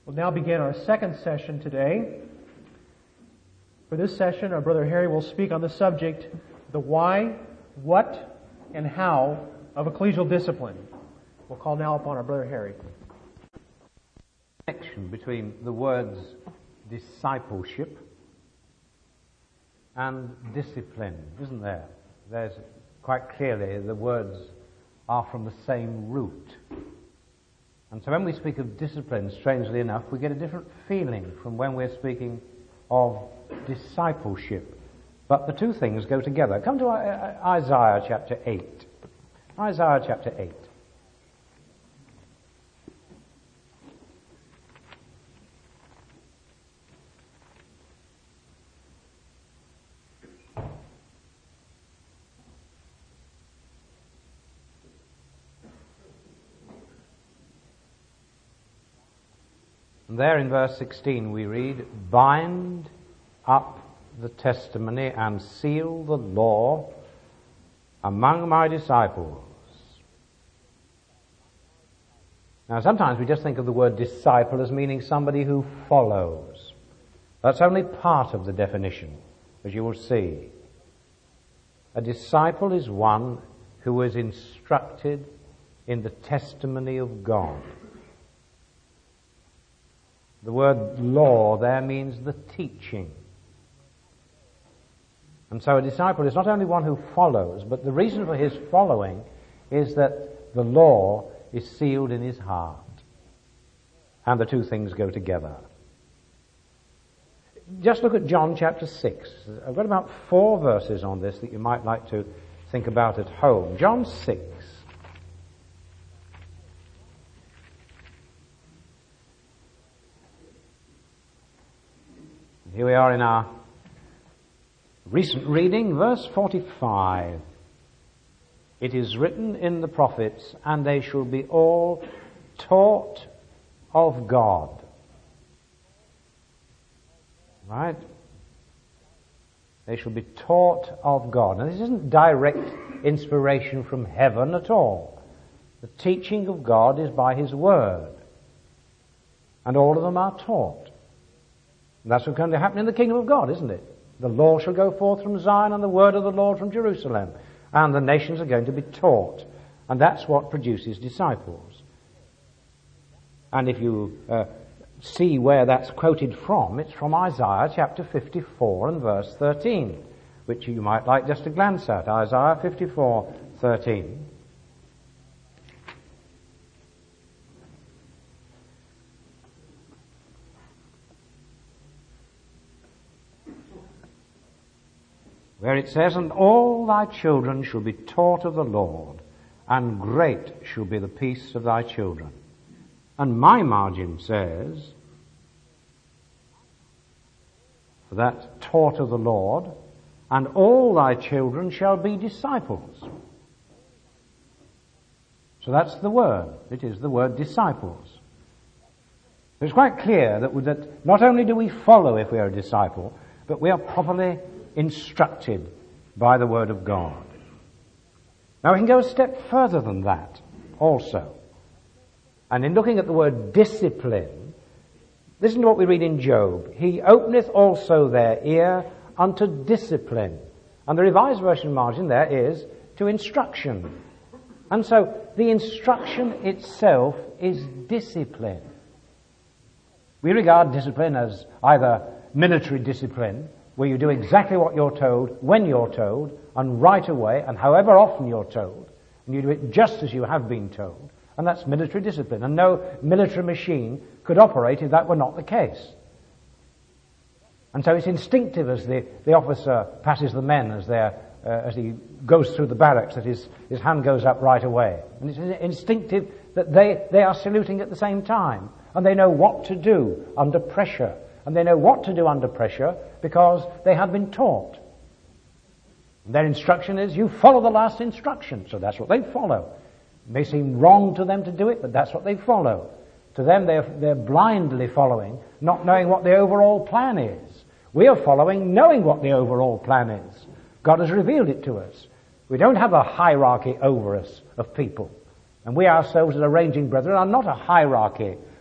We'll now begin our second session today. For this session, our brother Harry will speak on the subject, the why, what, and how of ecclesial discipline. We'll call now upon our brother Harry. Connection between the words discipleship and discipline, isn't there? There's quite clearly the words are from the same root. And so when we speak of discipline, strangely enough, we get a different feeling from when we're speaking of discipleship. But the two things go together. Come to Isaiah chapter 8. Isaiah chapter 8. And there in verse 16 we read, "Bind up the testimony and seal the law among my disciples." Now sometimes we just think of the word disciple as meaning somebody who follows. That's only part of the definition, as you will see. A disciple is one who is instructed in the testimony of God. The word law there means the teaching. And so a disciple is not only one who follows, but the reason for his following is that the law is sealed in his heart. And the two things go together. Just look at John chapter 6. I've got about 4 verses on this that you might like to think about at home. John 6. Here we are in our recent reading, verse 45. "It is written in the prophets, and they shall be all taught of God." Right? They shall be taught of God. Now this isn't direct inspiration from heaven at all. The teaching of God is by His Word. And all of them are taught. And that's what's going to happen in the kingdom of God, isn't it? The law shall go forth from Zion and the word of the Lord from Jerusalem. And the nations are going to be taught. And that's what produces disciples. And if you see where that's quoted from, it's from Isaiah chapter 54 and verse 13, which you might like just to glance at. Isaiah 54:13. Where it says, "And all thy children shall be taught of the Lord, and great shall be the peace of thy children." And my margin says, for that taught of the Lord, "and all thy children shall be disciples." So that's the word. It is the word disciples. It's quite clear that not only do we follow if we are a disciple, but we are properly instructed by the Word of God. Now we can go a step further than that also. And in looking at the word discipline, listen to what we read in Job. "He openeth also their ear unto discipline." And the Revised Version margin there is to instruction. And so the instruction itself is discipline. We regard discipline as either military discipline, where you do exactly what you're told, when you're told, and right away, and however often you're told, and you do it just as you have been told, and that's military discipline. And no military machine could operate if that were not the case. And so it's instinctive as the officer passes the men as he goes through the barracks that his hand goes up right away. And it's instinctive that they are saluting at the same time, and they know what to do under pressure. And they know what to do under pressure because they have been taught. Their instruction is, you follow the last instruction. So that's what they follow. It may seem wrong to them to do it, but that's what they follow. To them, they're blindly following, not knowing what the overall plan is. We are following, knowing what the overall plan is. God has revealed it to us. We don't have a hierarchy over us of people. And we ourselves as arranging brethren are not a hierarchy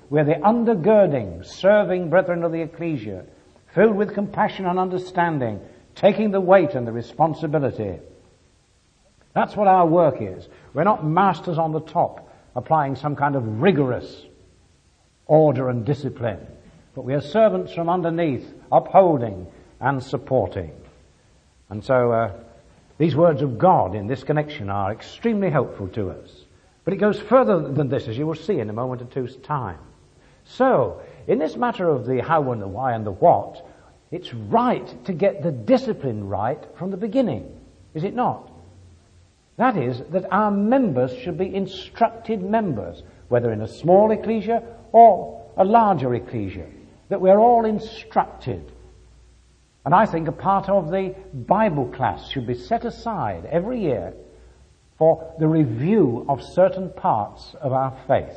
We're the undergirding, serving brethren of the ecclesia, filled with compassion and understanding, taking the weight and the responsibility. That's what our work is. We're not masters on the top, applying some kind of rigorous order and discipline, but we are servants from underneath, upholding and supporting. And so these words of God in this connection are extremely helpful to us. But it goes further than this, as you will see in a moment or two's time. So, in this matter of the how and the why and the what, it's right to get the discipline right from the beginning, is it not? That is, that our members should be instructed members, whether in a small ecclesia or a larger ecclesia, that we're all instructed. And I think a part of the Bible class should be set aside every year for the review of certain parts of our faith.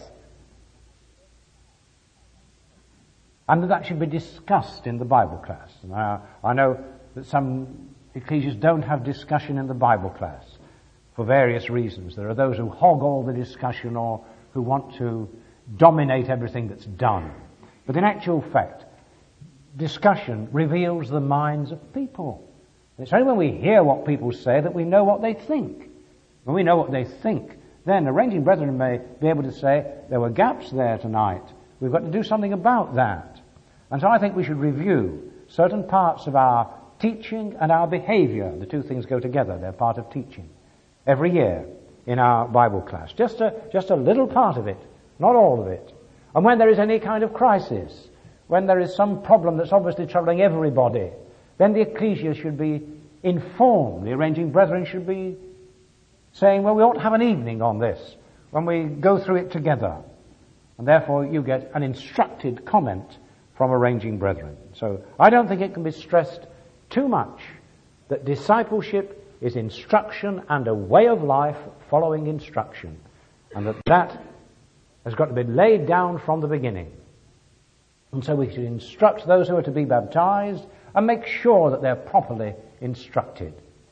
And that should be discussed in the Bible class. Now, I know that some ecclesias don't have discussion in the Bible class for various reasons. There are those who hog all the discussion or who want to dominate everything that's done. But in actual fact, discussion reveals the minds of people. It's only when we hear what people say that we know what they think. When we know what they think, then arranging brethren may be able to say, there were gaps there tonight. We've got to do something about that. And so I think we should review certain parts of our teaching and our behavior. The two things go together. They're part of teaching. Every year in our Bible class. Just a little part of it, not all of it. And when there is any kind of crisis, when there is some problem that's obviously troubling everybody, then the ecclesia should be informed. The arranging brethren should be saying, well, we ought to have an evening on this when we go through it together. And therefore you get an instructed comment from arranging brethren. So I don't think it can be stressed too much that discipleship is instruction and a way of life following instruction. And that has got to be laid down from the beginning. And so we should instruct those who are to be baptized and make sure that they're properly instructed.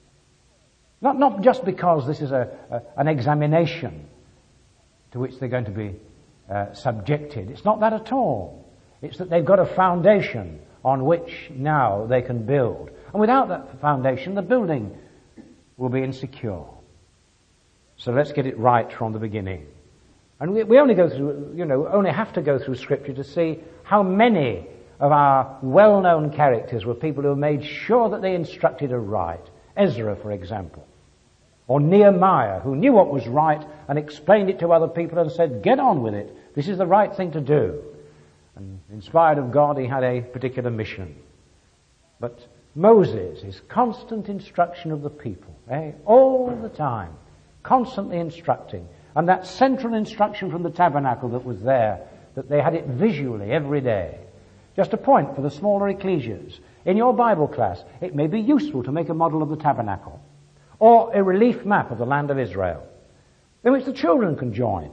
Not just because this is an examination to which they're going to be subjected. It's not that at all. It's that they've got a foundation on which now they can build. And without that foundation, the building will be insecure. So let's get it right from the beginning. And we only go through, only have to go through Scripture to see how many of our well-known characters were people who made sure that they instructed aright. Ezra, for example. Or Nehemiah, who knew what was right and explained it to other people and said, get on with it. This is the right thing to do. And inspired of God, he had a particular mission. But Moses, his constant instruction of the people, all the time, constantly instructing. And that central instruction from the tabernacle that was there, that they had it visually every day. Just a point for the smaller ecclesias. In your Bible class, it may be useful to make a model of the tabernacle, or a relief map of the land of Israel, in which the children can join.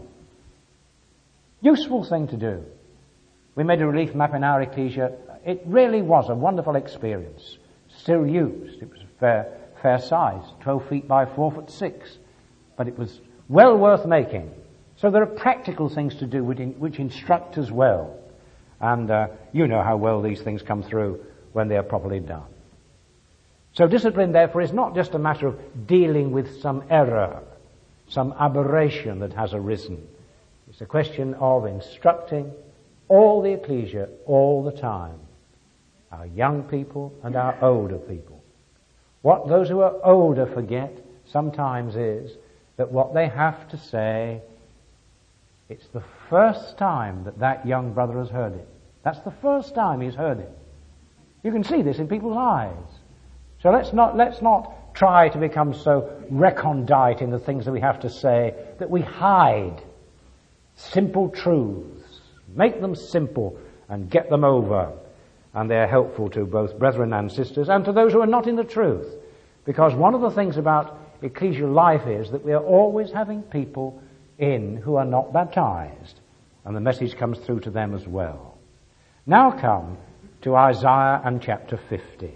Useful thing to do. We made a relief map in our ecclesia. It really was a wonderful experience. Still used. It was a fair size, 12 feet by 4'6". But it was well worth making. So there are practical things to do which instruct as well. And you know how well these things come through when they are properly done. So discipline, therefore, is not just a matter of dealing with some error, some aberration that has arisen. It's a question of instructing all the ecclesia all the time, our young people and our older people. What those who are older forget sometimes is that what they have to say, it's the first time that young brother has heard it. That's the first time he's heard it. You can see this in people's eyes. So let's not try to become so recondite in the things that we have to say that we hide simple truths. Make them simple and get them over. And they're helpful to both brethren and sisters and to those who are not in the truth. Because one of the things about ecclesial life is that we are always having people in who are not baptized. And the message comes through to them as well. Now come to Isaiah and chapter 50.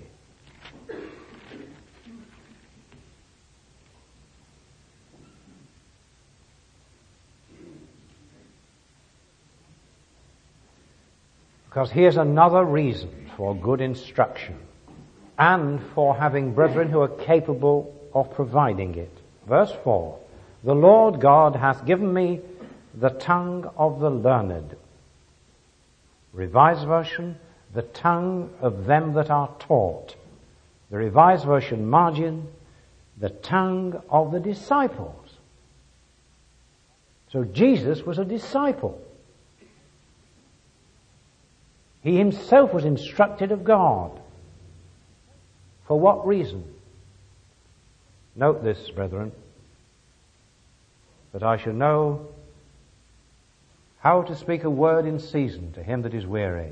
Because here's another reason for good instruction and for having brethren who are capable of providing it. Verse 4, the Lord God hath given me the tongue of the learned. Revised Version, the tongue of them that are taught. The Revised Version margin, the tongue of the disciples. So Jesus was a disciple. He himself was instructed of God. For what reason? Note this, brethren, that I should know how to speak a word in season to him that is weary.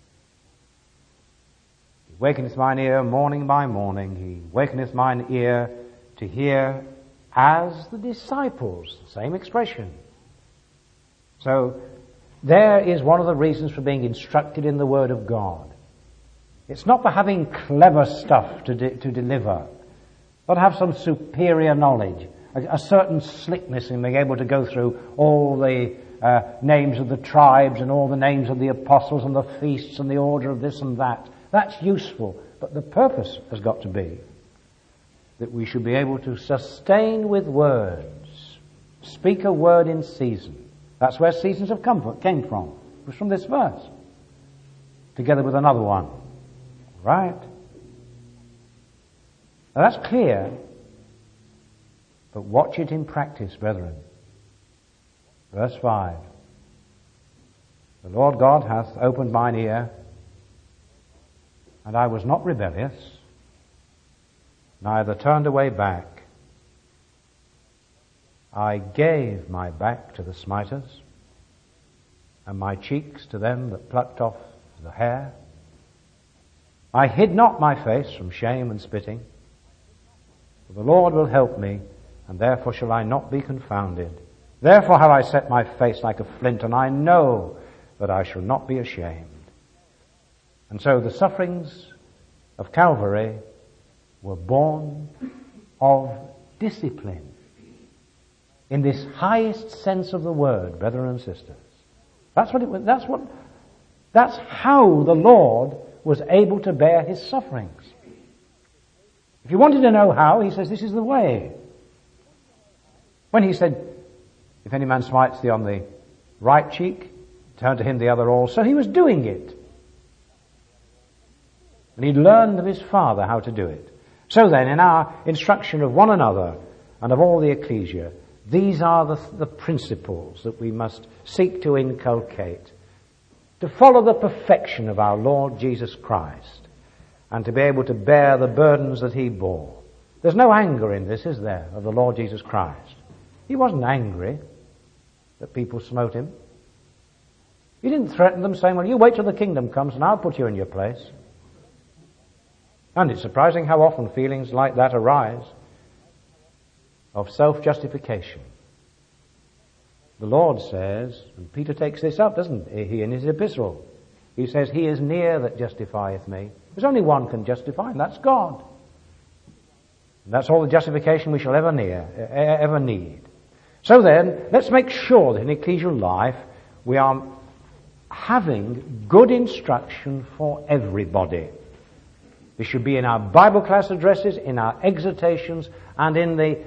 He wakeneth mine ear morning by morning. He wakeneth mine ear to hear as the disciples. Same expression. So, there is one of the reasons for being instructed in the Word of God. It's not for having clever stuff to deliver, but have some superior knowledge, a certain slickness in being able to go through all the names of the tribes and all the names of the apostles and the feasts and the order of this and that. That's useful, but the purpose has got to be that we should be able to sustain with words, speak a word in season. That's where seasons of comfort came from. It was from this verse, together with another one. Right? Now that's clear, but watch it in practice, brethren. Verse 5. The Lord God hath opened mine ear, and I was not rebellious, neither turned away back. I gave my back to the smiters, and my cheeks to them that plucked off the hair. I hid not my face from shame and spitting. For the Lord will help me, and therefore shall I not be confounded. Therefore have I set my face like a flint, and I know that I shall not be ashamed. And so the sufferings of Calvary were born of discipline. In this highest sense of the word, brethren and sisters. That's how the Lord was able to bear his sufferings. If you wanted to know how, he says, this is the way. When he said, if any man smites thee on the right cheek, turn to him the other also, he was doing it. And he'd learned of his Father how to do it. So then, in our instruction of one another and of all the ecclesia, these are the principles that we must seek to inculcate, to follow the perfection of our Lord Jesus Christ, and to be able to bear the burdens that he bore. There's no anger in this, is there, of the Lord Jesus Christ? He wasn't angry that people smote him. He didn't threaten them saying, well, you wait till the kingdom comes and I'll put you in your place. And it's surprising how often feelings like that arise of self-justification. The Lord says, and Peter takes this up, doesn't he, in his epistle? He says, he is near that justifieth me. There's only one can justify, and that's God. And that's all the justification we shall ever need. So then, let's make sure that in ecclesial life we are having good instruction for everybody. This should be in our Bible class addresses, in our exhortations, and in the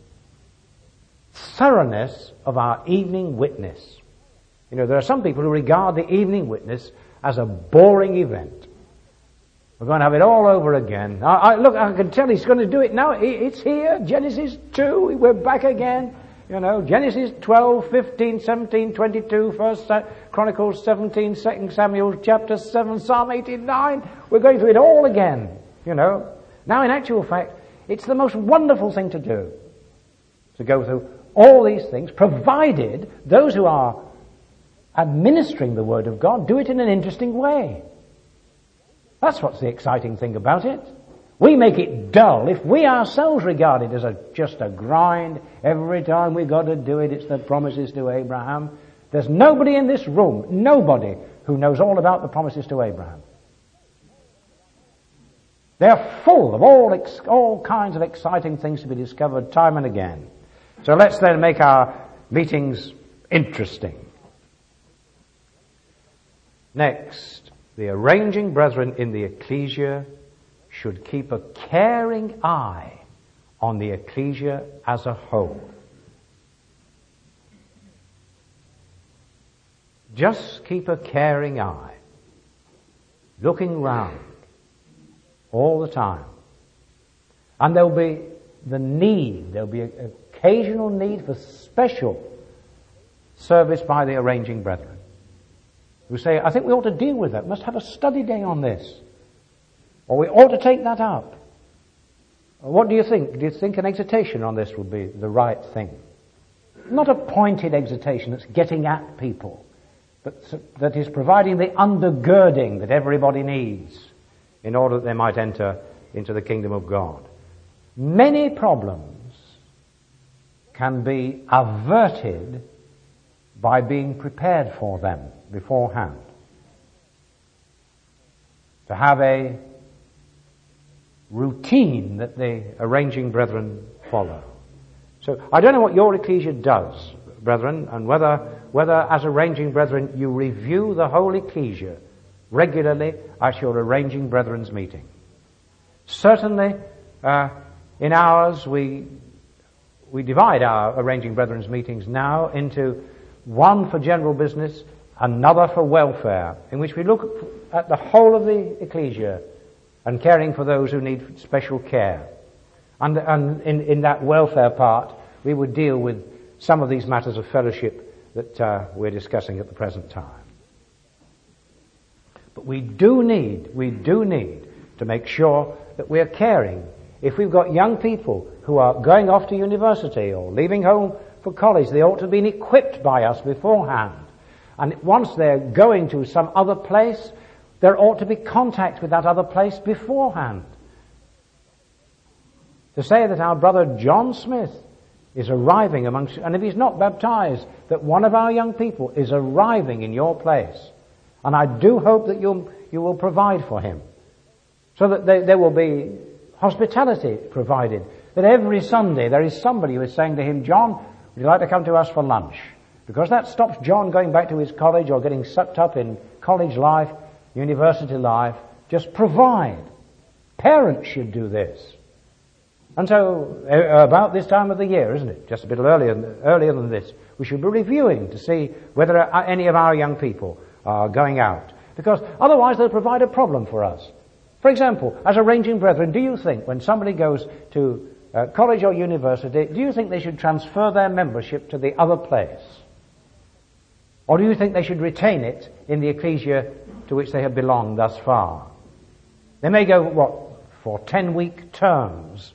thoroughness of our evening witness. You know, there are some people who regard the evening witness as a boring event. We're going to have it all over again. Look, I can tell he's going to do it now. It's here. Genesis 2, we're back again. You know, Genesis 12, 15, 17, 22, 1 Chronicles 17, 2 Samuel chapter 7, Psalm 89. We're going through it all again, you know. Now, in actual fact, it's the most wonderful thing to do, to go through all these things, provided those who are administering the Word of God do it in an interesting way. That's what's the exciting thing about it. We make it dull if we ourselves regard it as just a grind. Every time we've got to do it, it's the promises to Abraham. There's nobody in this room, nobody, who knows all about the promises to Abraham. They're full of all kinds of exciting things to be discovered time and again. So let's then make our meetings interesting. Next, the arranging brethren in the ecclesia should keep a caring eye on the ecclesia as a whole. Just keep a caring eye, looking round all the time. And there'll be there'll be an occasional need for special service by the arranging brethren, who say, I think we ought to deal with that, must have a study day on this, or we ought to take that up. What do you think? Do you think an exhortation on this would be the right thing? Not a pointed exhortation that's getting at people, but that is providing the undergirding that everybody needs in order that they might enter into the kingdom of God. Many problems can be averted by being prepared for them beforehand. To have a routine that the arranging brethren follow. So I don't know what your ecclesia does, brethren, and whether as arranging brethren you review the whole ecclesia regularly at your arranging brethren's meeting. Certainly, in ours we divide our arranging brethren's meetings now into one for general business, another for welfare, in which we look at the whole of the ecclesia and caring for those who need special care. And in that welfare part, we would deal with some of these matters of fellowship that we're discussing at the present time. But we do need to make sure that we're caring. If we've got young people who are going off to university or leaving home for college, they ought to have been equipped by us beforehand. And once they're going to some other place, there ought to be contact with that other place beforehand. To say that our brother John Smith is arriving amongst, and if he's not baptized, that one of our young people is arriving in your place. And I do hope that you will provide for him, so that there will be hospitality provided. That every Sunday there is somebody who is saying to him, John, would you like to come to us for lunch? Because that stops John going back to his college or getting sucked up in college life, university life. Just provide. Parents should do this. And so, about this time of the year, isn't it? Just a bit earlier than this, we should be reviewing to see whether any of our young people are going out. Because otherwise they'll provide a problem for us. For example, as arranging brethren, do you think when somebody goes to college or university, do you think they should transfer their membership to the other place? Or do you think they should retain it in the ecclesia to which they have belonged thus far? They may go, for 10-week terms,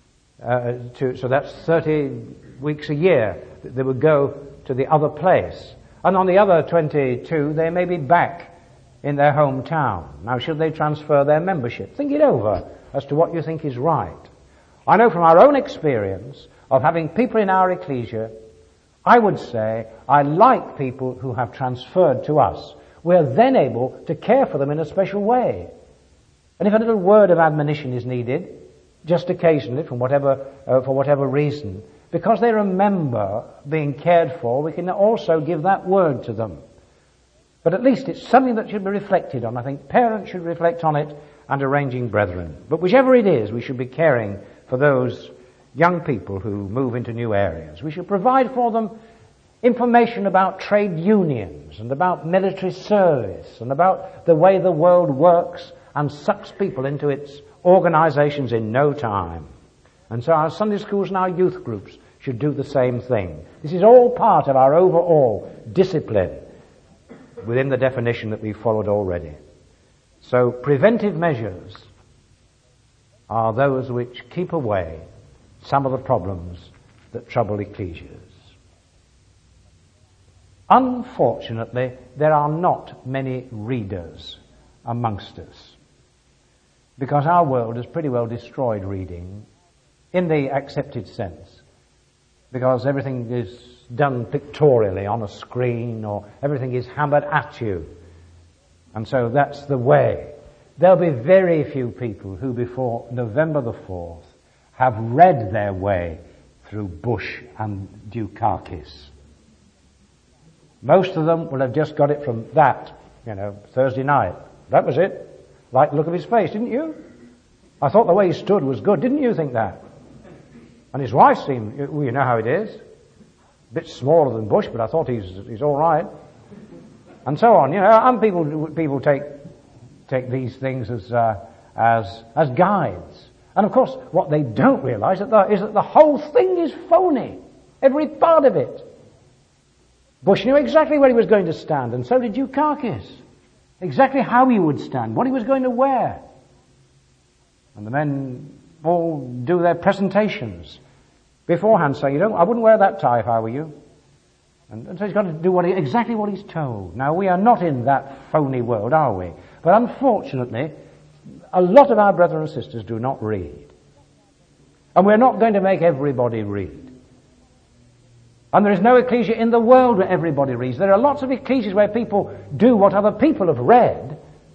so that's 30 weeks a year that they would go to the other place. And on the other 22, they may be back in their hometown. Now, should they transfer their membership? Think it over as to what you think is right. I know from our own experience of having people in our ecclesia, I would say I like people who have transferred to us. We're then able to care for them in a special way. And if a little word of admonition is needed, just occasionally, for whatever reason, because they remember being cared for, we can also give that word to them. But at least it's something that should be reflected on. I think parents should reflect on it, and arranging brethren. But whichever it is, we should be caring for those young people who move into new areas. We should provide for them information about trade unions and about military service and about the way the world works and sucks people into its organizations in no time. And so our Sunday schools and our youth groups should do the same thing. This is all part of our overall discipline within the definition that we've followed already. So preventive measures are those which keep away some of the problems that trouble ecclesias. Unfortunately, there are not many readers amongst us, because our world has pretty well destroyed reading in the accepted sense, because everything is done pictorially on a screen, or everything is hammered at you. And so that's the way. There'll be very few people who before November the 4th have read their way through Bush and Dukakis. Most of them will have just got it from that, Thursday night, That was it. Liked the look of his face, didn't you? I thought the way he stood was good. Didn't you think that? And his wife seemed, well, you know how it is. A bit smaller than Bush, but I thought he's all right. And so on, and people take these things as guides. And of course, what they don't realize is that the whole thing is phony. Every part of it. Bush knew exactly where he was going to stand, and so did Dukakis. Exactly how he would stand, what he was going to wear. And the men all do their presentations beforehand, saying, I wouldn't wear that tie if I were you. And so he's got to do exactly what he's told. Now, we are not in that phony world, are we? But unfortunately, a lot of our brothers and sisters do not read. And we're not going to make everybody read. And there is no ecclesia in the world where everybody reads. There are lots of ecclesias where people do what other people have read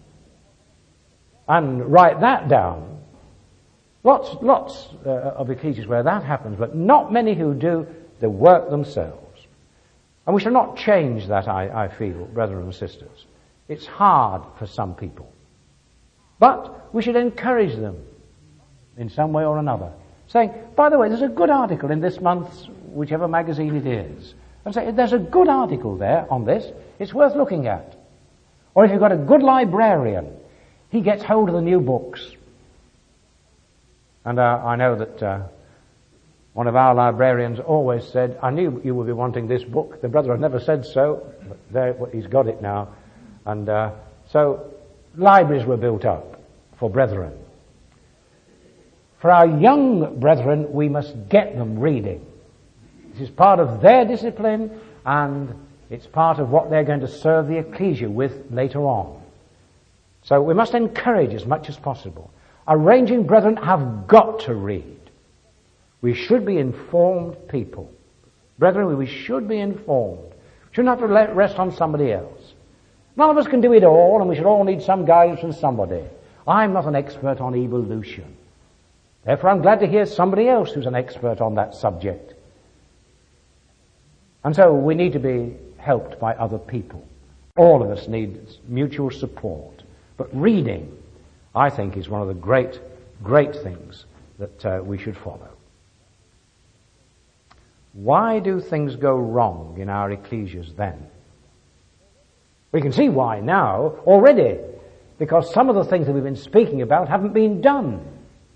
and write that down. Lots of ecclesias where that happens, but not many who do the work themselves. And we shall not change that, I feel, brothers and sisters. It's hard for some people. But we should encourage them in some way or another. Saying, by the way, there's a good article in this month's, whichever magazine it is. And say, there's a good article there on this. It's worth looking at. Or if you've got a good librarian, he gets hold of the new books. And I know that one of our librarians always said, I knew you would be wanting this book. The brother had never said so, but there, he's got it now. And so libraries were built up for brethren. For our young brethren, we must get them reading. This is part of their discipline, and it's part of what they're going to serve the ecclesia with later on. So we must encourage as much as possible. Our ranging brethren have got to read. We should be informed people. Brethren, we should be informed. We shouldn't have to rest on somebody else. None of us can do it all, and we should all need some guidance from somebody. I'm not an expert on evolution. Therefore, I'm glad to hear somebody else who's an expert on that subject. And so we need to be helped by other people. All of us need mutual support. But reading, I think, is one of the great, great things that we should follow. Why do things go wrong in our ecclesias then? We can see why now already, because some of the things that we've been speaking about haven't been done.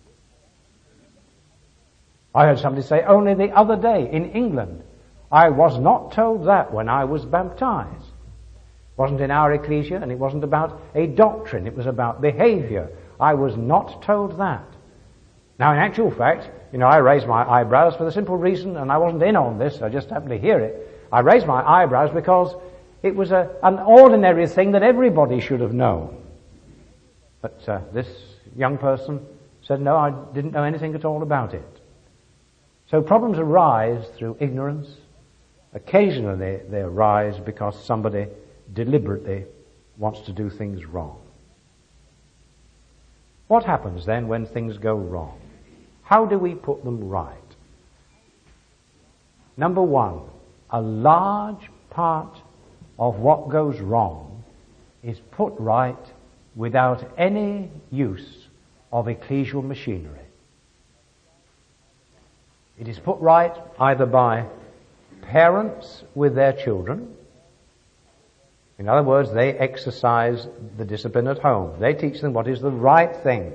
I heard somebody say only the other day in England, I was not told that when I was baptized. It wasn't in our ecclesia, and it wasn't about a doctrine, it was about behavior. I was not told that. Now, in actual fact, I raised my eyebrows for the simple reason, and I wasn't in on this, I just happened to hear it. I raised my eyebrows because it was an ordinary thing that everybody should have known. But this young person said, no, I didn't know anything at all about it. So problems arise through ignorance. Occasionally they arise because somebody deliberately wants to do things wrong. What happens then when things go wrong? How do we put them right? Number one, a large part of what goes wrong is put right without any use of ecclesial machinery. It is put right either by parents with their children. In other words, they exercise the discipline at home. They teach them what is the right thing.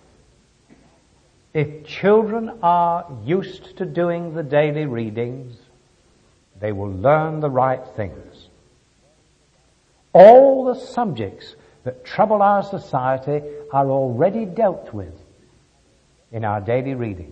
If children are used to doing the daily readings, they will learn the right things. All the subjects that trouble our society are already dealt with in our daily readings.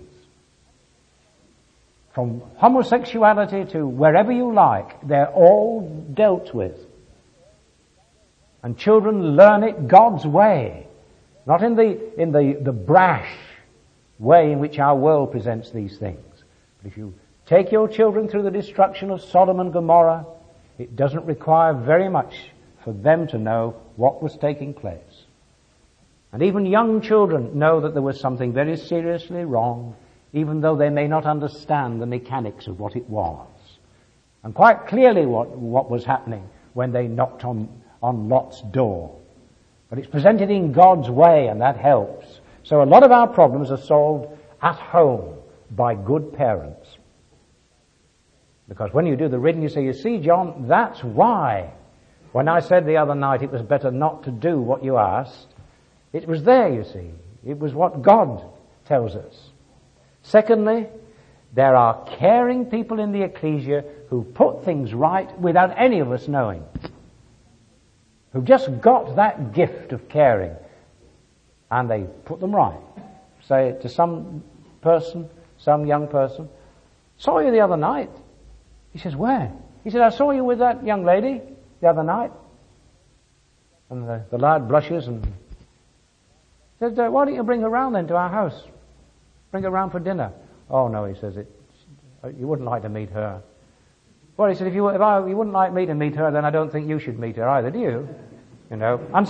From homosexuality to wherever you like, they're all dealt with. And children learn it God's way, not in the brash way in which our world presents these things. But if you take your children through the destruction of Sodom and Gomorrah, it doesn't require very much for them to know what was taking place. And even young children know that there was something very seriously wrong, even though they may not understand the mechanics of what it was. And quite clearly what was happening when they knocked on Lot's door. But it's presented in God's way, and that helps. So a lot of our problems are solved at home by good parents. Because when you do the reading, you say, you see, John, that's why. When I said the other night it was better not to do what you asked, it was there, you see. It was what God tells us. Secondly, there are caring people in the ecclesia who put things right without any of us knowing. Who've just got that gift of caring. And they put them right. Say to some person, some young person, saw you the other night. He says, where? He said, I saw you with that young lady the other night. And the lad blushes and says, why don't you bring her round then to our house? Bring her round for dinner. Oh no, he says, you wouldn't like to meet her. Well, he said, if you wouldn't like me to meet her, then I don't think you should meet her either, do you? You know, and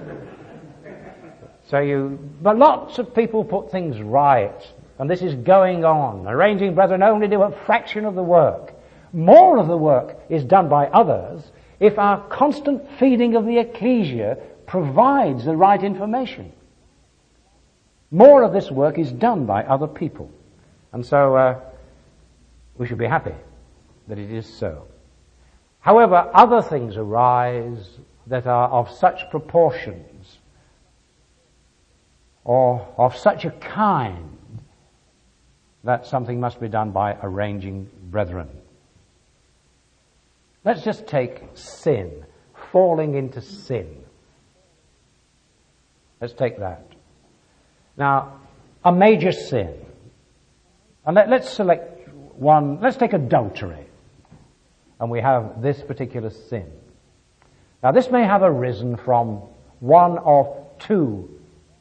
but lots of people put things right, and this is going on. Arranging brethren only do a fraction of the work. More of the work is done by others if our constant feeding of the ecclesia provides the right information. More of this work is done by other people. And so we should be happy that it is so. However, other things arise that are of such proportions or of such a kind that something must be done by arranging brethren. Let's just take sin, falling into sin. Let's take that. Now, a major sin. And let's select one. Let's take adultery. And we have this particular sin. Now, this may have arisen from one of two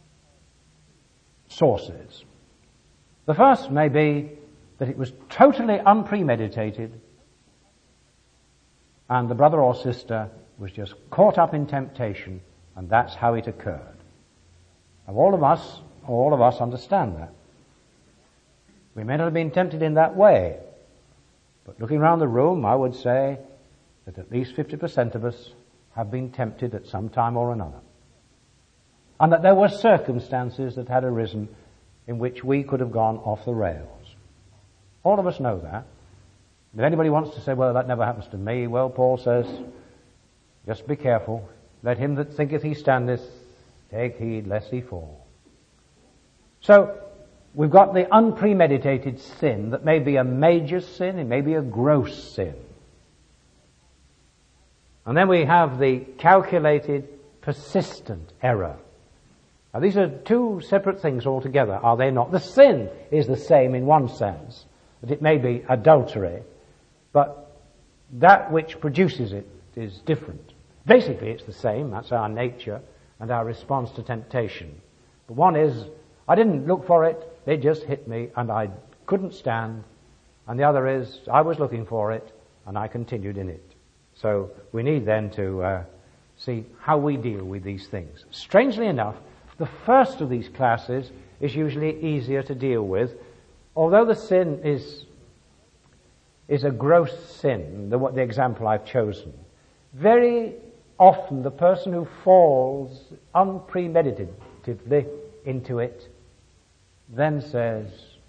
sources. The first may be that it was totally unpremeditated and the brother or sister was just caught up in temptation, and that's how it occurred. Now, all of us understand that. We may not have been tempted in that way, but looking around the room, I would say that at least 50% of us have been tempted at some time or another. And that there were circumstances that had arisen in which we could have gone off the rails. All of us know that. If anybody wants to say, well, that never happens to me, well, Paul says, just be careful. Let him that thinketh he standeth take heed lest he fall. So, we've got the unpremeditated sin that may be a major sin, it may be a gross sin. And then we have the calculated, persistent error. Now, these are two separate things altogether, are they not? The sin is the same in one sense, that it may be adultery, but that which produces it is different. Basically, it's the same. That's our nature and our response to temptation. But one is, I didn't look for it, it just hit me, and I couldn't stand. And the other is, I was looking for it, and I continued in it. So we need then to see how we deal with these things. Strangely enough, the first of these classes is usually easier to deal with, although the sin is a gross sin, the example I've chosen. Very often the person who falls unpremeditatively into it then says,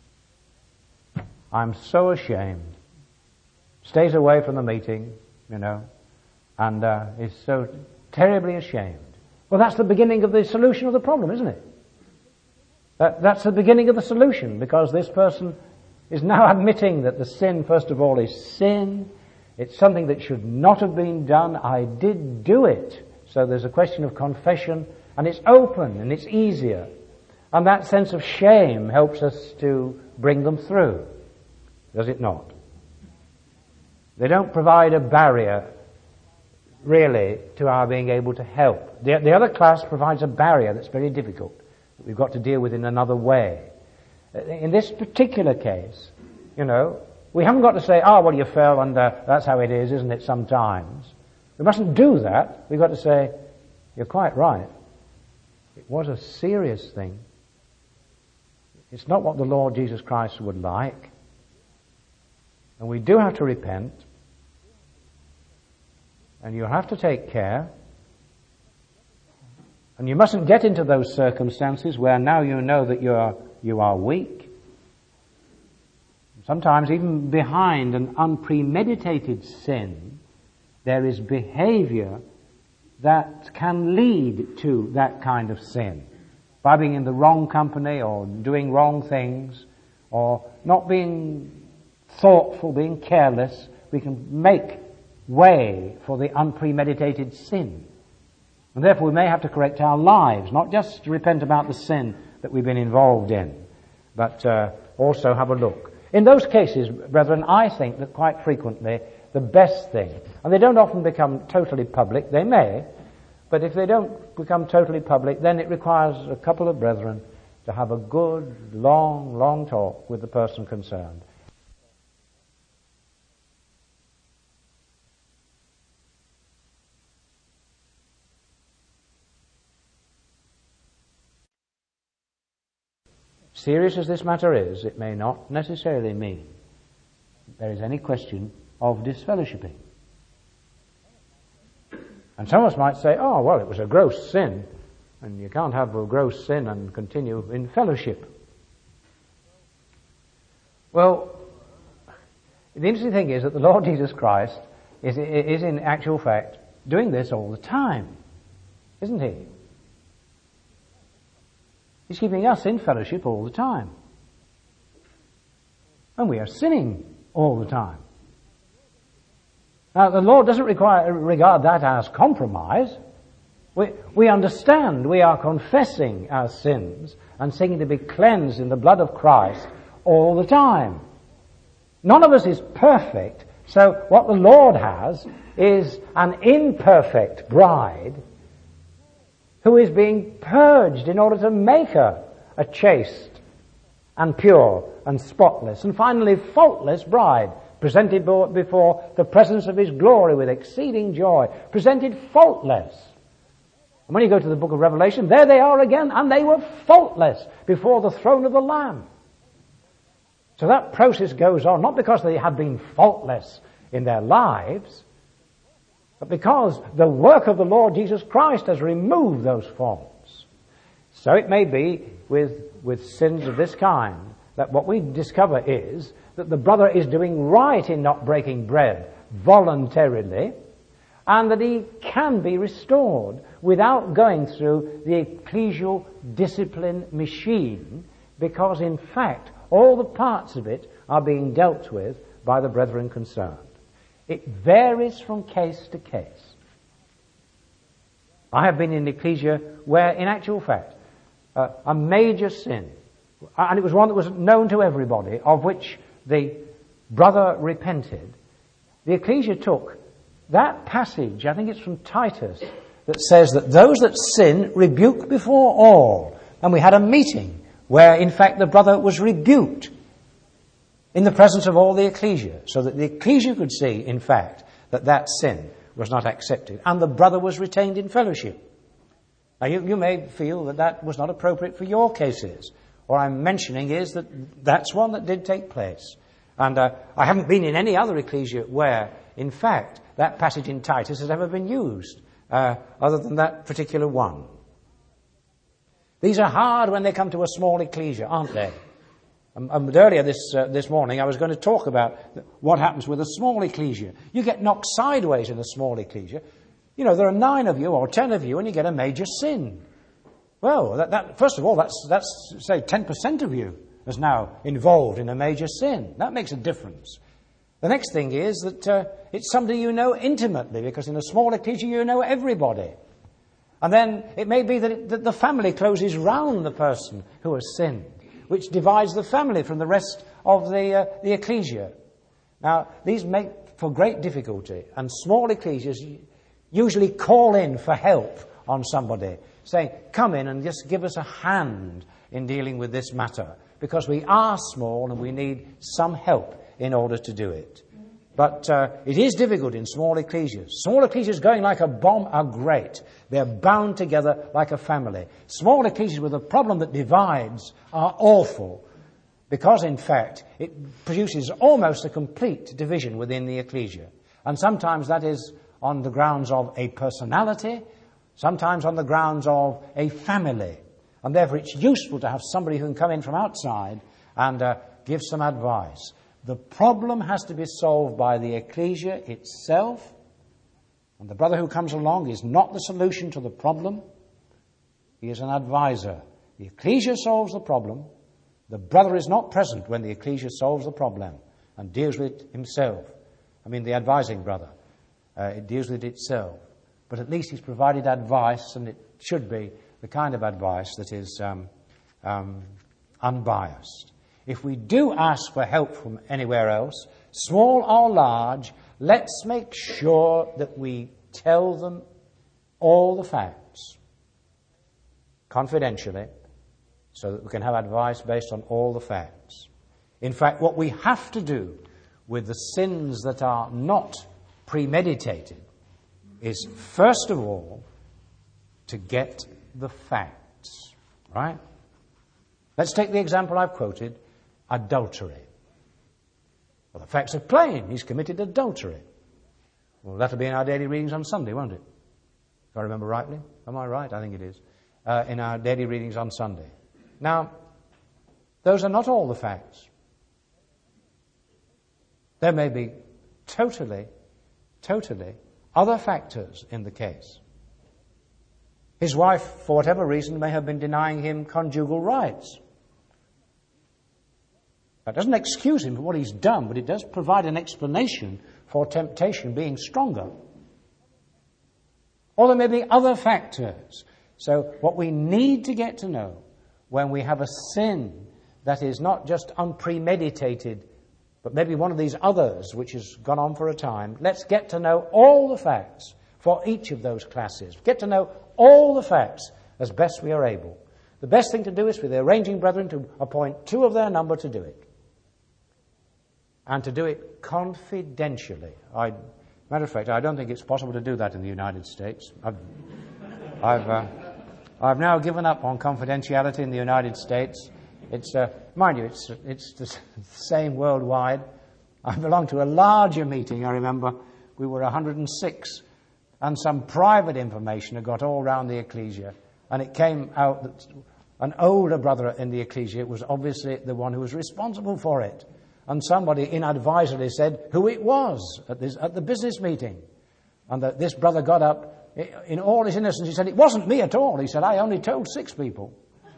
I'm so ashamed, stays away from the meeting, and is so terribly ashamed. Well, that's the beginning of the solution of the problem, isn't it? That's the beginning of the solution, because this person is now admitting that the sin, first of all, is sin. It's something that should not have been done. I did do it. So there's a question of confession, and it's open, and it's easier. And that sense of shame helps us to bring them through. Does it not? They don't provide a barrier, really, to our being able to help. The other class provides a barrier that's very difficult, that we've got to deal with in another way. In this particular case, we haven't got to say, well, you fell and that's how it is, isn't it, sometimes. We mustn't do that. We've got to say, you're quite right. It was a serious thing. It's not what the Lord Jesus Christ would like. And we do have to repent. And you have to take care. And you mustn't get into those circumstances where now you know that you are weak. Sometimes even behind an unpremeditated sin, there is behavior that can lead to that kind of sin. By being in the wrong company or doing wrong things or not being thoughtful, being careless, we can make way for the unpremeditated sin. And therefore we may have to correct our lives, not just repent about the sin that we've been involved in, but also have a look. In those cases, brethren, I think that quite frequently the best thing, and they don't often become totally public, they may, but if they don't become totally public, then it requires a couple of brethren to have a good, long talk with the person concerned. Serious as this matter is, it may not necessarily mean there is any question of disfellowshipping. And some of us might say, oh, well, it was a gross sin, and you can't have a gross sin and continue in fellowship. Well, the interesting thing is that the Lord Jesus Christ is in actual fact doing this all the time, isn't he? He's keeping us in fellowship all the time. And we are sinning all the time. Now, the Lord doesn't regard that as compromise. We understand we are confessing our sins and seeking to be cleansed in the blood of Christ all the time. None of us is perfect, so what the Lord has is an imperfect bride who is being purged in order to make her a chaste and pure and spotless and finally faultless bride, presented before the presence of His glory with exceeding joy, presented faultless. And when you go to the book of Revelation, there they are again, and they were faultless before the throne of the Lamb. So that process goes on, not because they have been faultless in their lives, but because the work of the Lord Jesus Christ has removed those faults. So it may be with sins of this kind that what we discover is that the brother is doing right in not breaking bread voluntarily, and that he can be restored without going through the ecclesial discipline machine, because in fact all the parts of it are being dealt with by the brethren concerned. It varies from case to case. I have been in ecclesia where, in actual fact, a major sin, and it was one that was known to everybody, of which the brother repented, the ecclesia took that passage, I think it's from Titus, that says that those that sin rebuke before all. And we had a meeting where, in fact, the brother was rebuked in the presence of all the ecclesia, so that the ecclesia could see, in fact, that sin was not accepted, and the brother was retained in fellowship. Now, you may feel that was not appropriate for your cases. What I'm mentioning is that's one that did take place. And I haven't been in any other ecclesia where, in fact, that passage in Titus has ever been used, other than that particular one. These are hard when they come to a small ecclesia, aren't they? Earlier this morning I was going to talk about what happens with a small ecclesia. You get knocked sideways in a small ecclesia. You know, there are 9 of you or 10 of you and you get a major sin. Well, first of all, that's say 10% of you is now involved in a major sin. That makes a difference. The next thing is that it's somebody you know intimately, because in a small ecclesia you know everybody. And then it may be that the family closes round the person who has sinned, which divides the family from the rest of the ecclesia. Now, these make for great difficulty, and small ecclesias usually call in for help on somebody, saying, come in and just give us a hand in dealing with this matter, because we are small and we need some help in order to do it. But it is difficult in small ecclesias. Small ecclesias going like a bomb are great. They're bound together like a family. Small ecclesias with a problem that divides are awful, because in fact it produces almost a complete division within the ecclesia. And sometimes that is on the grounds of a personality. sometimes on the grounds of a family. And therefore it's useful to have somebody who can come in from outside and give some advice. The problem has to be solved by the ecclesia itself. And the brother who comes along is not the solution to the problem. He is an advisor. The ecclesia solves the problem. The brother is not present when the ecclesia solves the problem and deals with it himself. I mean, the advising brother. It deals with it itself. But at least he's provided advice, and it should be the kind of advice that is unbiased. If we do ask for help from anywhere else, small or large, let's make sure that we tell them all the facts, confidentially, so that we can have advice based on all the facts. In fact, what we have to do with the sins that are not premeditated is, first of all, to get the facts, right? Let's take the example I've quoted, adultery. Well, the facts are plain. He's committed adultery. Well, that'll be in our daily readings on Sunday, won't it? If I remember rightly. Am I right? I think it is. In our daily readings on Sunday. Now, those are not all the facts. There may be totally other factors in the case. His wife, for whatever reason, may have been denying him conjugal rights. That doesn't excuse him for what he's done, but it does provide an explanation for temptation being stronger. Or there may be other factors. So what we need to get to know when we have a sin that is not just unpremeditated, but maybe one of these others which has gone on for a time, let's get to know all the facts for each of those classes. Get to know all the facts as best we are able. The best thing to do is for the arranging brethren to appoint 2 of their number to do it. And to do it confidentially. Matter of fact, I don't think it's possible to do that in the United States. I've now given up on confidentiality in the United States. It's, mind you, it's the same worldwide. I belong to a larger meeting. I remember we were 106, and some private information had got all round the ecclesia, and it came out that an older brother in the ecclesia was obviously the one who was responsible for it. And somebody inadvisedly said who it was at the business meeting. And that this brother got up, in all his innocence, he said, "It wasn't me at all." He said, "I only told 6 people."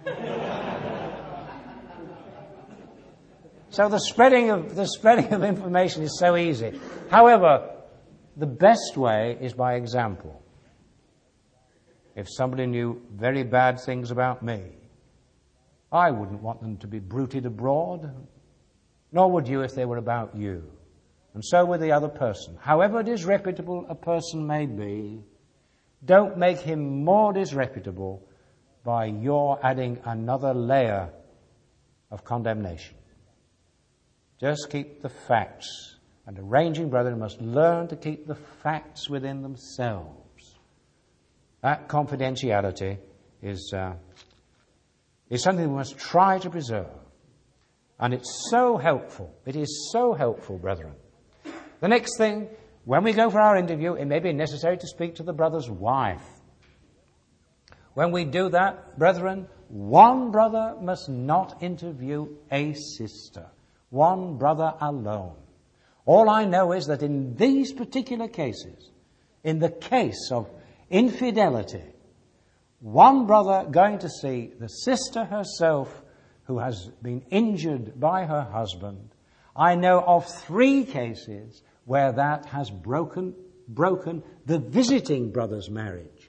So the spreading of information is so easy. However, the best way is by example. If somebody knew very bad things about me, I wouldn't want them to be bruited abroad. Nor would you if they were about you. And so with the other person. However disreputable a person may be, don't make him more disreputable by your adding another layer of condemnation. Just keep the facts. And arranging brethren must learn to keep the facts within themselves. That confidentiality is something we must try to preserve. And it's so helpful. It is so helpful, brethren. The next thing, when we go for our interview, it may be necessary to speak to the brother's wife. When we do that, brethren, one brother must not interview a sister. One brother alone. All I know is that in these particular cases, in the case of infidelity, one brother going to see the sister herself who has been injured by her husband. I know of 3 cases where that has broken the visiting brother's marriage.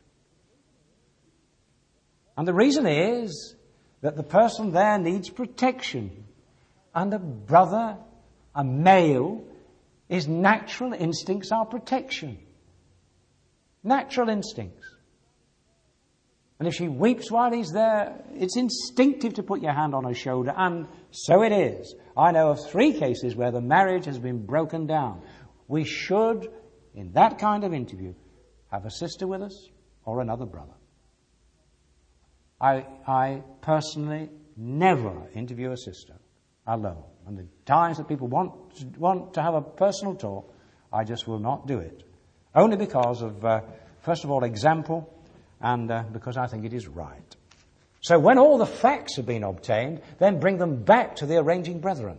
And the reason is that the person there needs protection. And a brother, a male, his natural instincts are protection. Natural instincts. And if she weeps while he's there, it's instinctive to put your hand on her shoulder. And so it is. I know of 3 cases where the marriage has been broken down. We should, in that kind of interview, have a sister with us or another brother. I personally never interview a sister alone. And the times that people want to have a personal talk, I just will not do it. Only because of, first of all, example, and because I think it is right. So when all the facts have been obtained, then bring them back to the arranging brethren.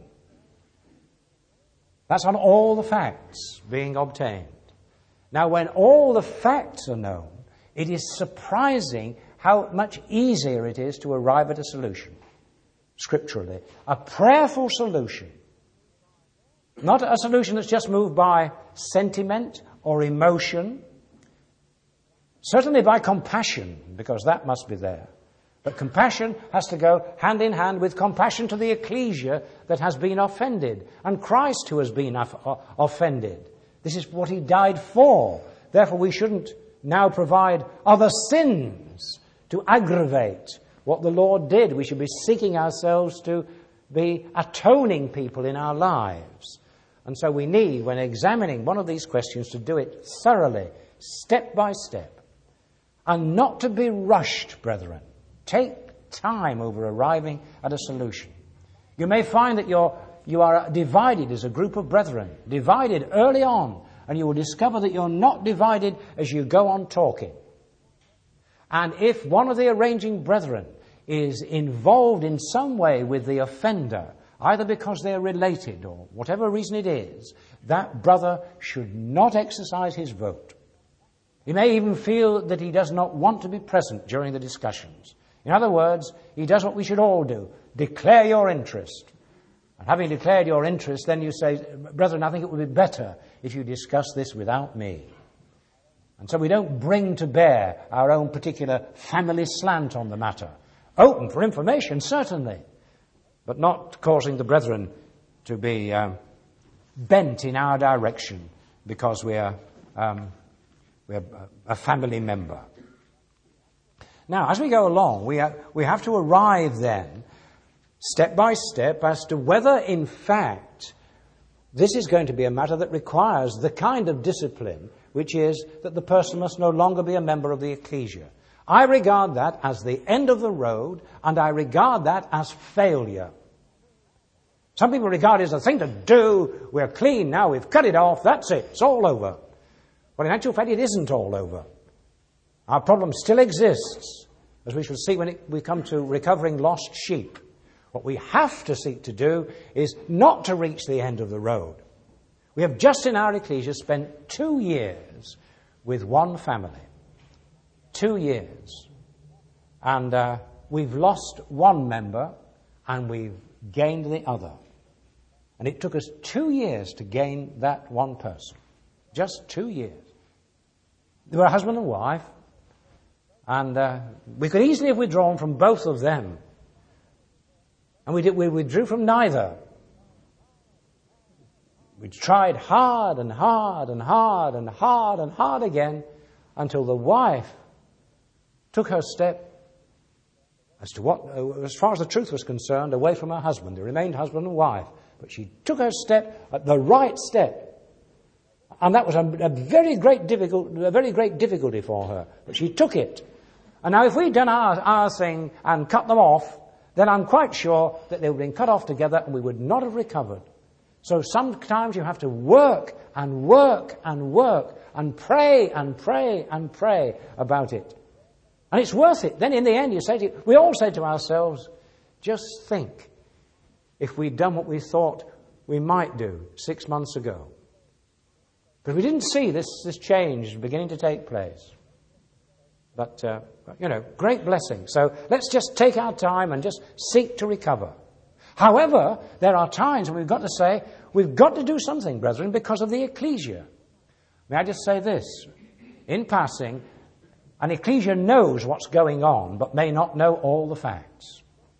That's on all the facts being obtained. Now, when all the facts are known, it is surprising how much easier it is to arrive at a solution, scripturally. A prayerful solution. Not a solution that's just moved by sentiment or emotion. Certainly by compassion, because that must be there. But compassion has to go hand in hand with compassion to the ecclesia that has been offended, and Christ who has been offended. This is what he died for. Therefore, we shouldn't now provide other sins to aggravate what the Lord did. We should be seeking ourselves to be atoning people in our lives. And so we need, when examining one of these questions, to do it thoroughly, step by step, and not to be rushed, brethren. Take time over arriving at a solution. You may find that you are divided as a group of brethren, divided early on, and you will discover that you're not divided as you go on talking. And if one of the arranging brethren is involved in some way with the offender, either because they're related or whatever reason it is, that brother should not exercise his vote. He may even feel that he does not want to be present during the discussions. In other words, he does what we should all do. Declare your interest. And having declared your interest, then you say, brethren, I think it would be better if you discuss this without me. And so we don't bring to bear our own particular family slant on the matter. Open for information, certainly, but not causing the brethren to be bent in our direction because we're a family member. Now, as we go along, we have to arrive then, step by step, as to whether, in fact, this is going to be a matter that requires the kind of discipline which is that the person must no longer be a member of the ecclesia. I regard that as the end of the road, and I regard that as failure. Some people regard it as a thing to do. We're clean now, we've cut it off, that's it, it's all over. But in actual fact, it isn't all over. Our problem still exists, as we shall see when we come to recovering lost sheep. What we have to seek to do is not to reach the end of the road. We have just in our ecclesia spent 2 years with one family. 2 years. And we've lost one member and we've gained the other. And it took us 2 years to gain that one person. Just 2 years. They were a husband and wife. And we could easily have withdrawn from both of them. And we withdrew from neither. We tried hard and hard and hard and hard and hard again until the wife took her step as far as the truth was concerned, away from her husband. They remained husband and wife. But she took her step at the right step. And that was a very great difficulty for her. But she took it. And now if we'd done our thing and cut them off, then I'm quite sure that they would have been cut off together and we would not have recovered. So sometimes you have to work and work and work and pray and pray and pray about it. And it's worth it. Then in the end we all say to ourselves, just think if we'd done what we thought we might do 6 months ago. Because we didn't see this change beginning to take place. But, great blessing. So let's just take our time and just seek to recover. However, there are times when we've got to say, we've got to do something, brethren, because of the ecclesia. May I just say this? In passing, an ecclesia knows what's going on, but may not know all the facts.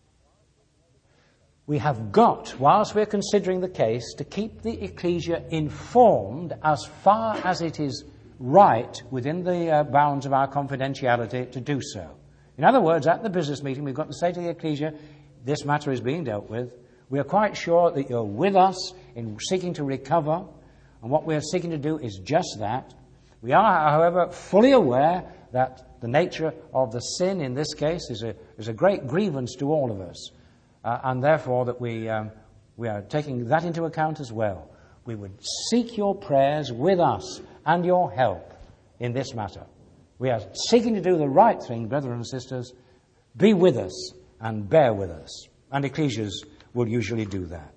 We have got, whilst we're considering the case, to keep the ecclesia informed as far as it is right within the bounds of our confidentiality to do so. In other words, at the business meeting, we've got to say to the ecclesia, this matter is being dealt with. We are quite sure that you're with us in seeking to recover, and what we are seeking to do is just that. We are, however, fully aware that the nature of the sin in this case is a great grievance to all of us, and therefore that we are taking that into account as well. We would seek your prayers with us and your help in this matter. we are seeking to do the right thing, brethren and sisters, be with us and bear with us. And ecclesias will usually do that.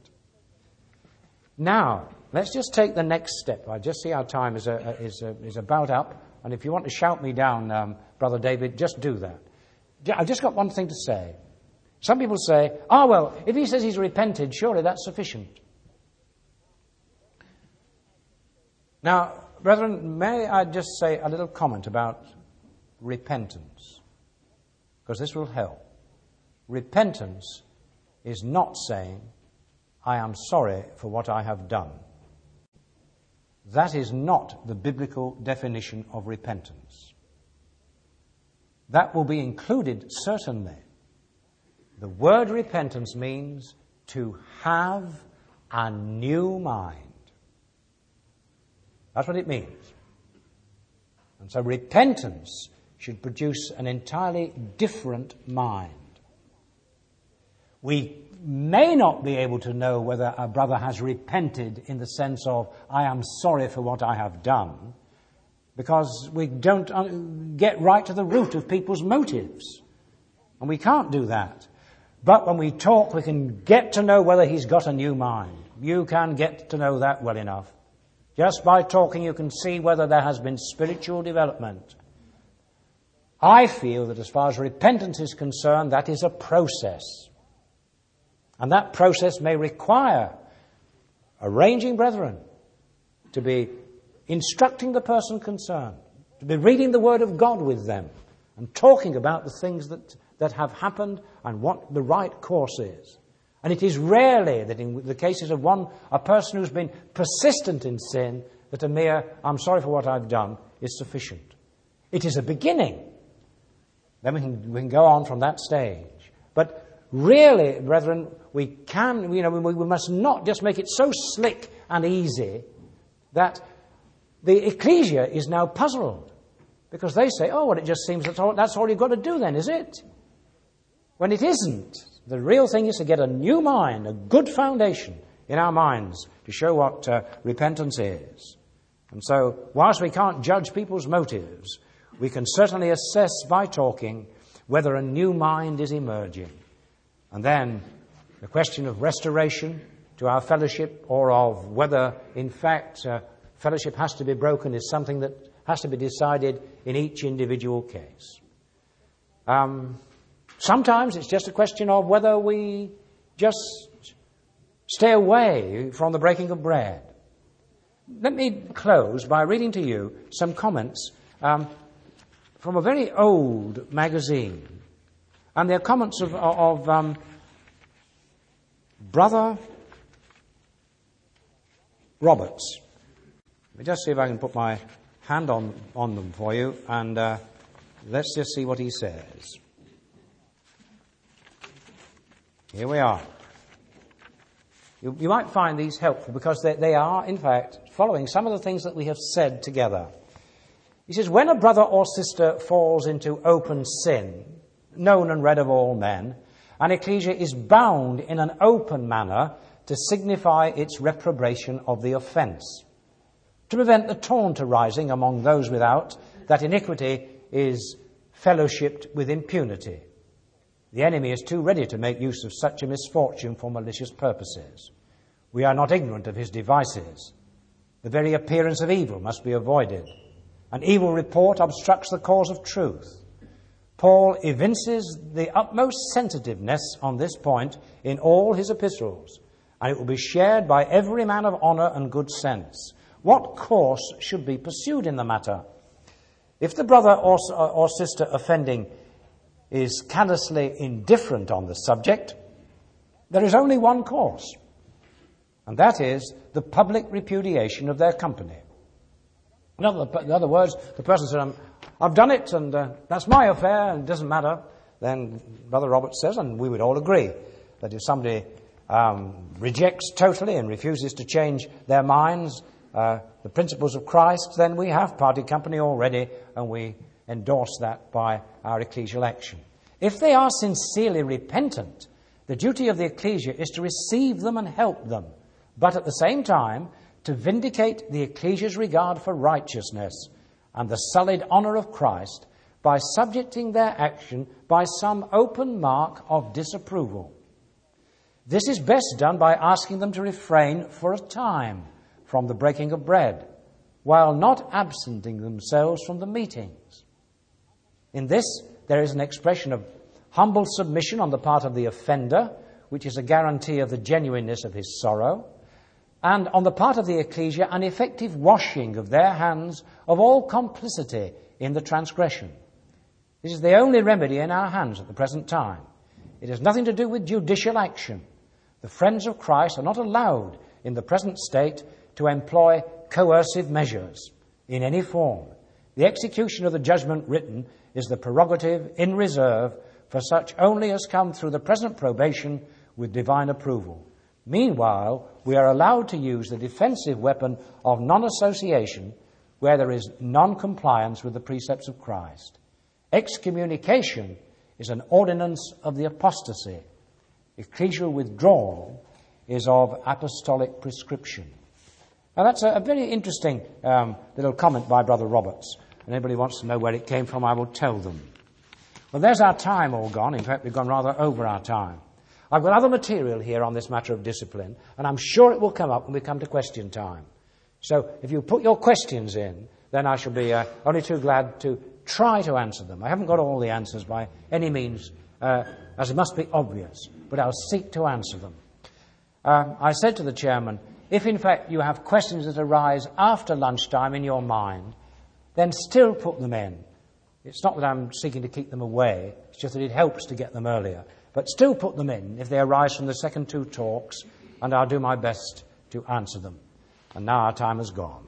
Now, let's just take the next step. I just see our time is about up. And if you want to shout me down, Brother David, just do that. I've just got one thing to say. Some people say, well, if he says he's repented, surely that's sufficient. Now, brethren, may I just say a little comment about repentance? Because this will help. Repentance is not saying, I am sorry for what I have done. That is not the biblical definition of repentance. That will be included, certainly. The word repentance means to have a new mind. That's what it means. And so repentance should produce an entirely different mind. We may not be able to know whether a brother has repented in the sense of, I am sorry for what I have done, because we don't get right to the root of people's motives. And we can't do that. But when we talk, we can get to know whether he's got a new mind. You can get to know that well enough. Just by talking, you can see whether there has been spiritual development. I feel that as far as repentance is concerned, that is a process. And that process may require arranging brethren to be instructing the person concerned, to be reading the Word of God with them and talking about the things that have happened and what the right course is. And it is rarely that in the cases of a person who's been persistent in sin, that a mere, I'm sorry for what I've done, is sufficient. It is a beginning. Then we can go on from that stage. But really, brethren, we must not just make it so slick and easy that the ecclesia is now puzzled. Because they say, it just seems that's all you've got to do then, is it? When it isn't. The real thing is to get a new mind, a good foundation in our minds to show what repentance is. And so, whilst we can't judge people's motives, we can certainly assess by talking whether a new mind is emerging. And then the question of restoration to our fellowship, or of whether, in fact, fellowship has to be broken, is something that has to be decided in each individual case. Sometimes it's just a question of whether we just stay away from the breaking of bread. Let me close by reading to you some comments from a very old magazine. And they're comments of Brother Roberts. Let me just see if I can put my hand on them for you, and let's just see what he says. Here we are. You might find these helpful because they are, in fact, following some of the things that we have said together. He says, when a brother or sister falls into open sin, known and read of all men, an ecclesia is bound in an open manner to signify its reprobation of the offence, to prevent the taunt arising among those without that iniquity is fellowshipped with impunity. The enemy is too ready to make use of such a misfortune for malicious purposes. We are not ignorant of his devices. The very appearance of evil must be avoided. An evil report obstructs the cause of truth. Paul evinces the utmost sensitiveness on this point in all his epistles, and it will be shared by every man of honour and good sense. What course should be pursued in the matter? If the brother or sister offending is callously indifferent on the subject, there is only one course, and that is the public repudiation of their company. In other words, the person said, I've done it, and that's my affair, and it doesn't matter. Then Brother Roberts says, and we would all agree, that if somebody rejects totally and refuses to change their minds, the principles of Christ, then we have parted company already, and we endorse that by our ecclesial action. If they are sincerely repentant, the duty of the ecclesia is to receive them and help them, but at the same time to vindicate the ecclesia's regard for righteousness and the sullied honour of Christ by subjecting their action by some open mark of disapproval. This is best done by asking them to refrain for a time from the breaking of bread, while not absenting themselves from the meetings. In this, there is an expression of humble submission on the part of the offender, which is a guarantee of the genuineness of his sorrow, and on the part of the ecclesia, an effective washing of their hands of all complicity in the transgression. This is the only remedy in our hands at the present time. It has nothing to do with judicial action. The friends of Christ are not allowed in the present state to employ coercive measures in any form. The execution of the judgment written is the prerogative in reserve for such only as come through the present probation with divine approval. Meanwhile, we are allowed to use the defensive weapon of non-association where there is non-compliance with the precepts of Christ. Excommunication is an ordinance of the apostasy. Ecclesial withdrawal is of apostolic prescription. Now that's a very interesting little comment by Brother Roberts. And anybody wants to know where it came from, I will tell them. Well, there's our time all gone. In fact, we've gone rather over our time. I've got other material here on this matter of discipline, and I'm sure it will come up when we come to question time. So if you put your questions in, then I shall be only too glad to try to answer them. I haven't got all the answers by any means, as it must be obvious, but I'll seek to answer them. I said to the chairman, if in fact you have questions that arise after lunchtime in your mind, then still put them in. It's not that I'm seeking to keep them away, it's just that it helps to get them earlier. But still put them in if they arise from the second two talks, and I'll do my best to answer them. And now our time has gone.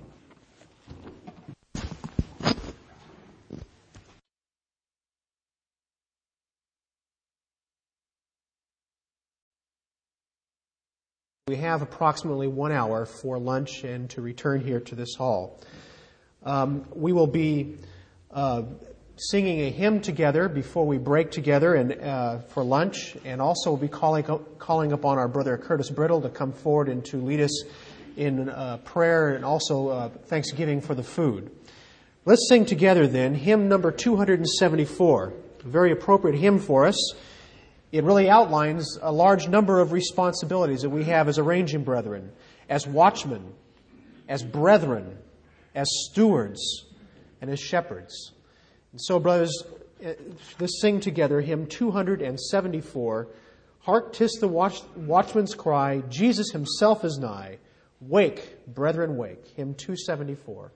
We have approximately 1 hour for lunch and to return here to this hall. We will be singing a hymn together before we break together and for lunch, and also we'll be calling upon our brother Curtis Brittle to come forward and to lead us in prayer and also thanksgiving for the food. Let's sing together then hymn number 274, a very appropriate hymn for us. It really outlines a large number of responsibilities that we have as arranging brethren, as watchmen, as brethren, as stewards, and as shepherds. And so, brothers, let's sing together hymn 274. Hark, 'tis the watchman's cry, Jesus himself is nigh. Wake, brethren, wake. Hymn 274.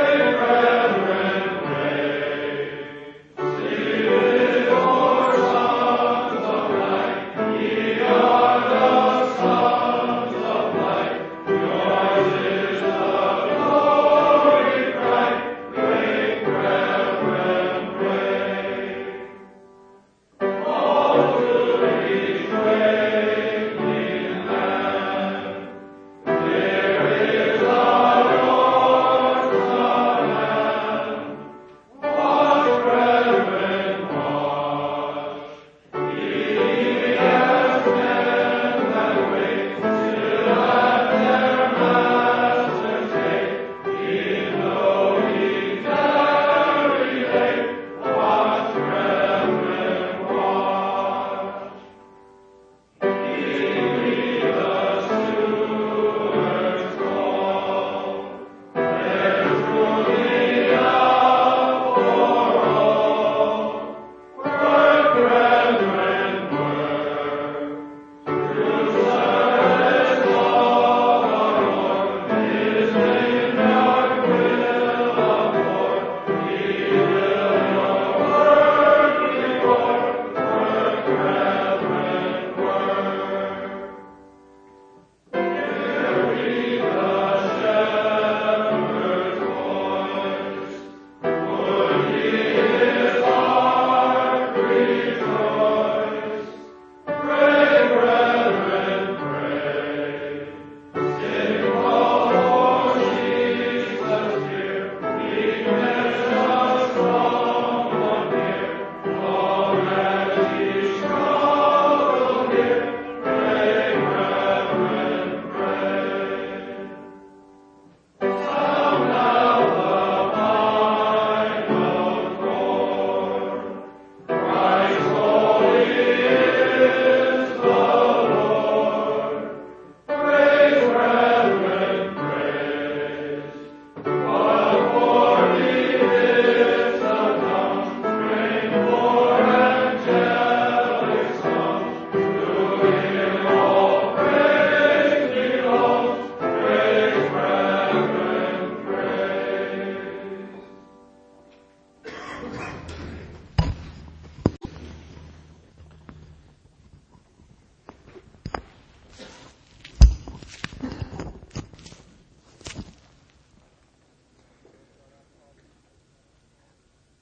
Lord,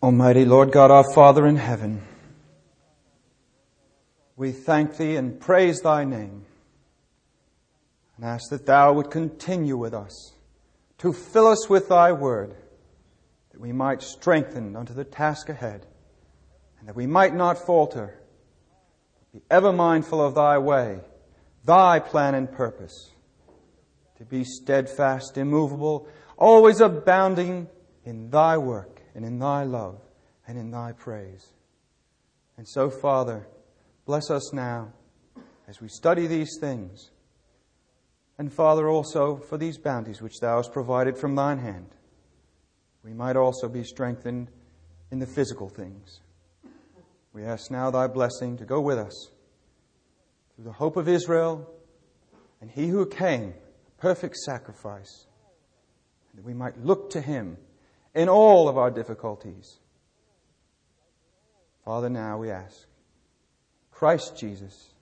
Almighty Lord God, our Father in heaven, we thank Thee and praise Thy name and ask that Thou would continue with us to fill us with Thy word, that we might strengthen unto the task ahead, and that we might not falter, but be ever mindful of Thy way, Thy plan and purpose, to be steadfast, immovable, always abounding in Thy work and in Thy love and in Thy praise. And so, Father, bless us now as we study these things. And Father, also for these bounties which Thou hast provided from Thine hand, we might also be strengthened in the physical things. We ask now Thy blessing to go with us through the hope of Israel and He who came, a perfect sacrifice, and that we might look to Him in all of our difficulties. Father, now we ask, Christ Jesus,